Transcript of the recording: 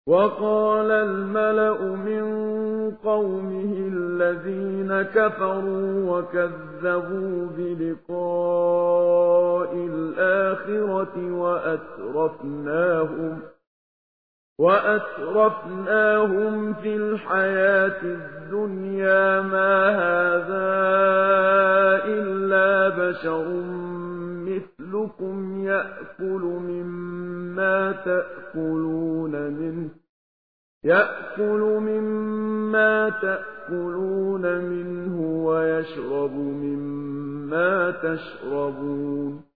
وقال الملأ من قومه الذين كفروا وكذبوا بلقاء الآخرة وأترفناهم في الحياة الدنيا ما هذا إلا بشر مثلكم يأكل مما تأكلون منه ويشرب مما تشربون